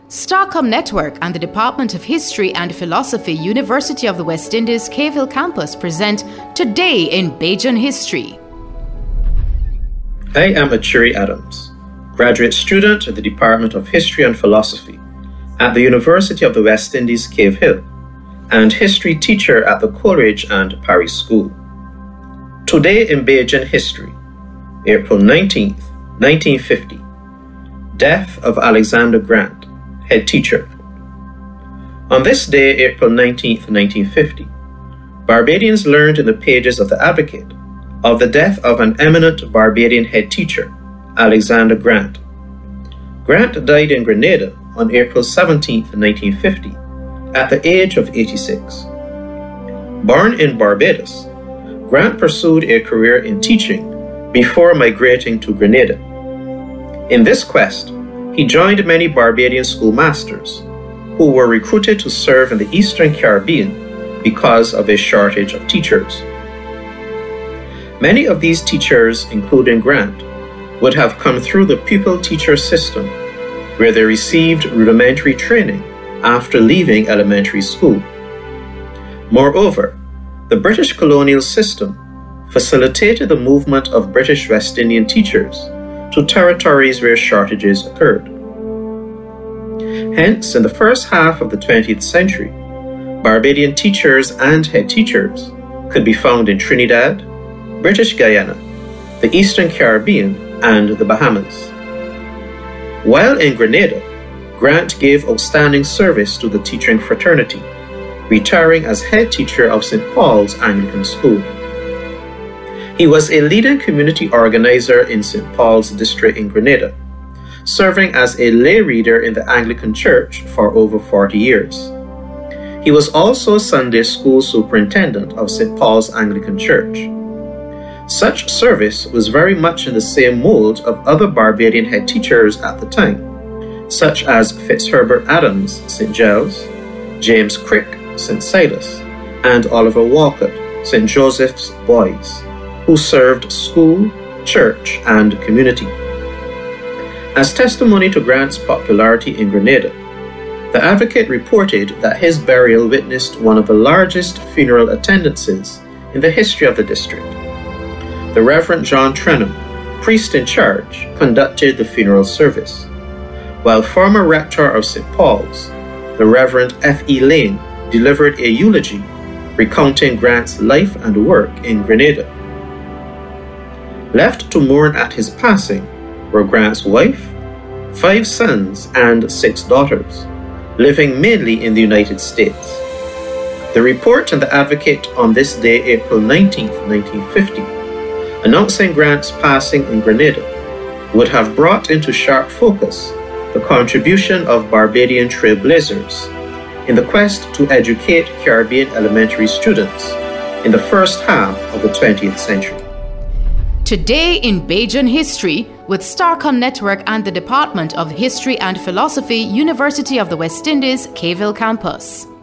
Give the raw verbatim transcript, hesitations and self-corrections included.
Starcom Network and the Department of History and Philosophy, University of the West Indies, Cave Hill Campus present Today in Bajan History. I am Achiri Adams, graduate student at the Department of History and Philosophy at the University of the West Indies, Cave Hill, and history teacher at the Coleridge and Parry School. Today in Bajan History, April nineteenth, nineteen fifty, death of Alexander Grant, head teacher. On this day, April nineteenth, nineteen fifty, Barbadians learned in the pages of the Advocate of the death of an eminent Barbadian head teacher, Alexander Grant. Grant died in Grenada on April seventeenth, nineteen fifty, at the age of eighty-six. Born in Barbados, Grant pursued a career in teaching before migrating to Grenada. In this quest, he joined many Barbadian schoolmasters who were recruited to serve in the Eastern Caribbean because of a shortage of teachers. Many of these teachers, including Grant, would have come through the pupil-teacher system, where they received rudimentary training after leaving elementary school. Moreover, the British colonial system facilitated the movement of British West Indian teachers to territories where shortages occurred. Hence, in the first half of the twentieth century, Barbadian teachers and head teachers could be found in Trinidad, British Guyana, the Eastern Caribbean, and the Bahamas. While in Grenada, Grant gave outstanding service to the teaching fraternity, retiring as head teacher of Saint Paul's Anglican School. He was a leading community organizer in Saint Paul's district in Grenada, serving as a lay reader in the Anglican Church for over forty years. He was also Sunday school superintendent of Saint Paul's Anglican Church. Such service was very much in the same mold of other Barbadian head teachers at the time, such as Fitzherbert Adams, Saint Giles, James Crick, Saint Silas, and Oliver Walcott, Saint Joseph's Boys, who served school, church, and community. As testimony to Grant's popularity in Grenada, the Advocate reported that his burial witnessed one of the largest funeral attendances in the history of the district. The Reverend John Trenham, priest in charge, conducted the funeral service, while former rector of Saint Paul's, the Reverend F E Lane, delivered a eulogy recounting Grant's life and work in Grenada. Left to mourn at his passing were Grant's wife, five sons, and six daughters, living mainly in the United States. The report in the Advocate on this day, April nineteenth, nineteen fifty, announcing Grant's passing in Grenada, would have brought into sharp focus the contribution of Barbadian trailblazers in the quest to educate Caribbean elementary students in the first half of the twentieth century. Today in Bajan History with Starcom Network and the Department of History and Philosophy, University of the West Indies, Cave Hill Campus.